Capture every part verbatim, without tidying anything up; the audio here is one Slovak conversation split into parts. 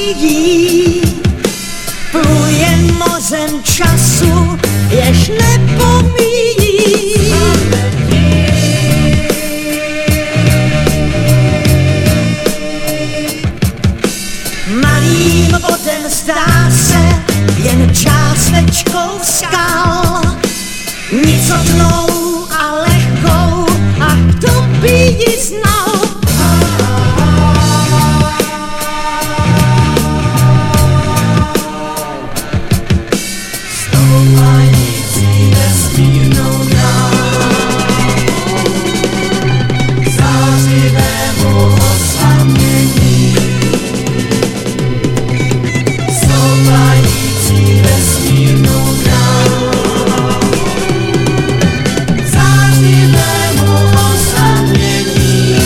zabíjí. Pluje mořem času, jež nepomíjí. Malým bodem zdá se jen částečkou skal, nicotnou a lehkou, a kdo by ji znal? Stoupající vesmírnou dál, zářivému oslamění. Stoupající vesmírnou dál, zářivému oslamění.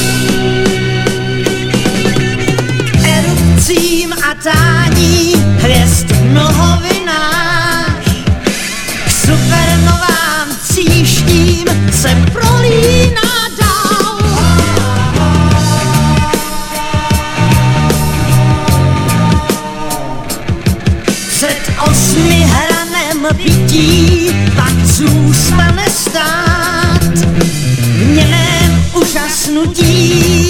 Erupcím a tání hvězd mnohovinář, k supernovám příštím se prolíná dál. Před osmi hranem bytí pak zůstane stát v němém úžasnutí.